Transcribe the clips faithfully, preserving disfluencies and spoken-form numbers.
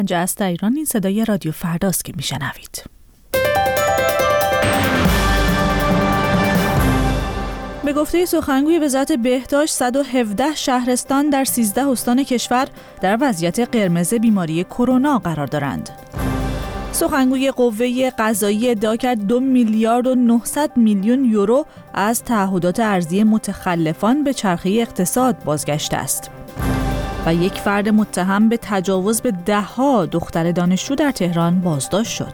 جست در ایران این صدای رادیو فرداست که میشنوید. به گفته سخنگوی وزارت بهداشت، صد و هفده شهرستان در سیزده استان کشور در وضعیت قرمز بیماری کرونا قرار دارند. سخنگوی قوه قضاییه ادعا کرد دو میلیارد و نهصد میلیون یورو از تعهدات ارزی متخلفان به چرخه اقتصاد بازگشته است. و یک فرد متهم به تجاوز به ده‌ها دختر دانشجو در تهران بازداشت شد.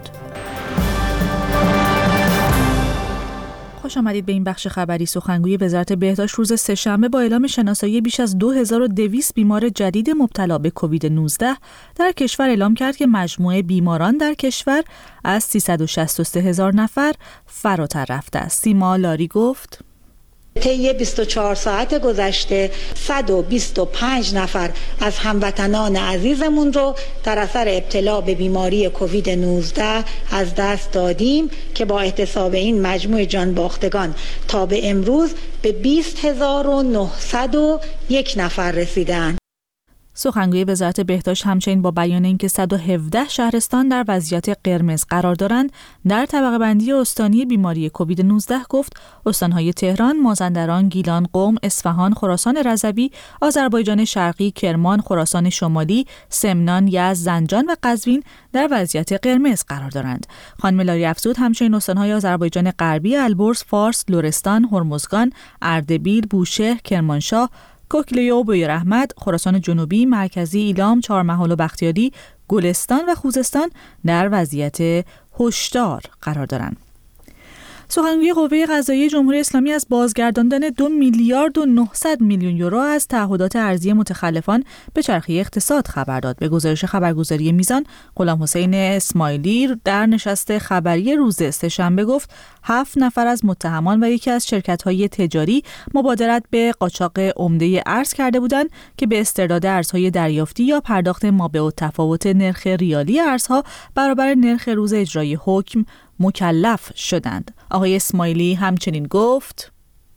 خوش آمدید به این بخش خبری. سخنگوی وزارت بهداشت روز سه‌شنبه با اعلام شناسایی بیش از دو هزار و دویست بیمار جدید مبتلا به کووید نوزده در کشور اعلام کرد که مجموع بیماران در کشور از سیصد و شصت و سه هزار نفر فراتر رفته است. سیما لاری گفت: طی بیست و چهار ساعت گذشته صد و بیست و پنج نفر از هموطنان عزیزمون رو در اثر ابتلا به بیماری کووید نوزده از دست دادیم که با احتساب این مجموع جان باختگان تا به امروز به بیست هزار و نهصد و یک نفر رسیدند. سخنگوی وزارت بهداشت همچنین با بیان اینکه صد و هفده شهرستان در وضعیت قرمز قرار دارند، در طبقه بندی استانی بیماری کووید نوزده گفت استانهای تهران، مازندران، گیلان، قم، اصفهان، خراسان رضوی، آذربایجان شرقی، کرمان، خراسان شمالی، سمنان، یزد، زنجان و قزوین در وضعیت قرمز قرار دارند. خانم لاری افزود همچنین استانهای آذربایجان غربی، البرز، فارس، لرستان، هرمزگان، اردبیل، بوشهر، کرمانشاه، کوکلیه و بویراحمد، خراسان جنوبی، مرکزی، ایلام، چهارمحال و بختیاری، گلستان و خوزستان در وضعیت هشدار قرار دارند. سخنگوی قوه قضاییه جمهوری اسلامی از بازگرداندن دو میلیارد و نهصد میلیون یورو از تعهدات ارزی متخلفان به چرخه اقتصاد خبر داد. به گزارش خبرگزاری میزان، غلام حسین اسماعیلی در نشست خبری روز سه‌شنبه گفت هفت نفر از متهمان و یکی از شرکت‌های تجاری مبادرت به قاچاق عمده ارز کرده بودند که به استرداد ارزهای دریافتی یا پرداخت مابعالتفاوت نرخ ریالی ارزها برابر نرخ روز اجرای حکم مکلف شدند. آقای اسماعیلی همچنین گفت: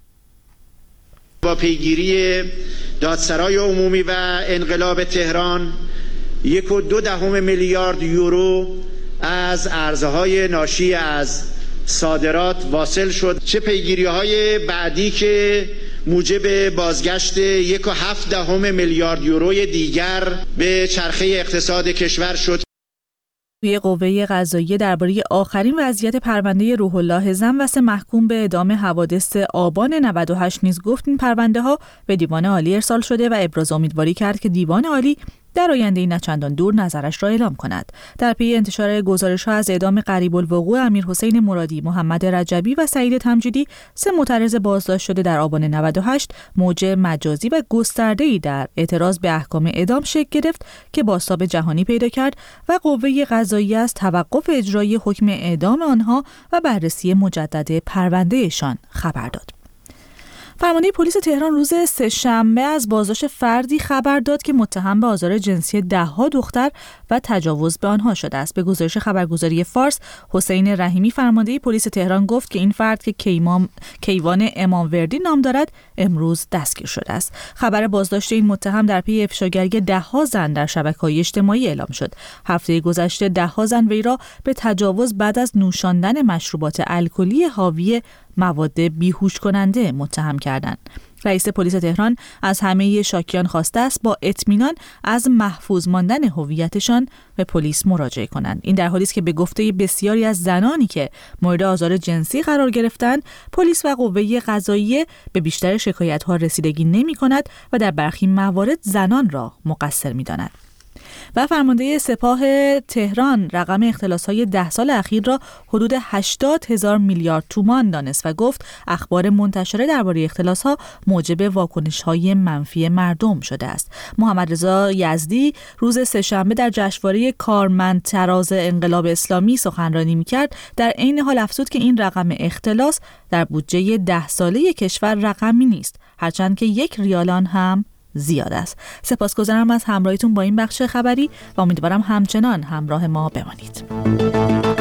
با پیگیری دادسرای عمومی و انقلاب تهران یک و دو دهم میلیارد یورو از ارزهای ناشی از صادرات واصل شد. چه پیگیری‌های بعدی که موجب بازگشت یک و هفت دهم میلیارد یوروی دیگر به چرخه اقتصاد کشور شد. توی قوه قضاییه درباره آخرین وضعیت پرونده روح الله زنوس محکوم به اعدام حوادث آبان نود و هشت نیز گفت این پرونده ها به دیوان عالی ارسال شده و ابراز امیدواری کرد که دیوان عالی در آینده نه چندان دور نظرش را اعلام کند. در پی انتشار گزارش‌ها از اعدام قریب الوقوع امیرحسین مرادی، محمد رجبی و سعید تمجیدی، سه معترض بازداشت شده در آبان نود و هشت، موج مجازی و گسترده‌ای در اعتراض به احکام اعدام شکل گرفت که بازتاب جهانی پیدا کرد و قوه قضاییه از توقف اجرای حکم اعدام آنها و بررسی مجدد پروندهشان خبر داد. فرمانده پلیس تهران روز سه‌شنبه از بازداشت فردی خبر داد که متهم به آزار جنسی ده‌ها دختر و تجاوز به آنها شده است. به گزارش خبرگزاری فارس، حسین رحیمی فرمانده پلیس تهران گفت که این فرد که کیمام کیوان اماموردی نام دارد امروز دستگیر شده است. خبر بازداشت این متهم در پی افشاگری ده‌ها زن در شبکه‌های اجتماعی اعلام شد. هفته گذشته ده‌ها زن وی را به تجاوز بعد از نوشاندن مشروبات الکلی حاوی مواد بیهوش کننده متهم کردند. رئیس پلیس تهران از همه شاکیان خواسته است با اطمینان از محفوظ ماندن هویتشان به پلیس مراجعه کنند. این در حالی است که به گفته بسیاری از زنانی که مورد آزار جنسی قرار گرفتند، پلیس و قوه قضاییه به بیشتر شکایت‌ها رسیدگی نمی‌کند و در برخی موارد زنان را مقصر می‌داند. و فرمانده سپاه تهران رقم اختلاس‌های ده سال اخیر را حدود هشتاد هزار میلیارد تومان دانست و گفت اخبار منتشره درباره اختلاس‌ها موجب واکنش‌های منفی مردم شده است. محمد رضا یزدی روز سه‌شنبه در جشنواره کارمندتراز انقلاب اسلامی سخنرانی می‌کرد، در عین حال افزود که این رقم اختلاس در بودجه ده ساله کشور رقمی نیست، هرچند که یک ریالان هم زیاد است. سپاسگزارم از همراهیتون با این بخش خبری و امیدوارم همچنان همراه ما بمانید.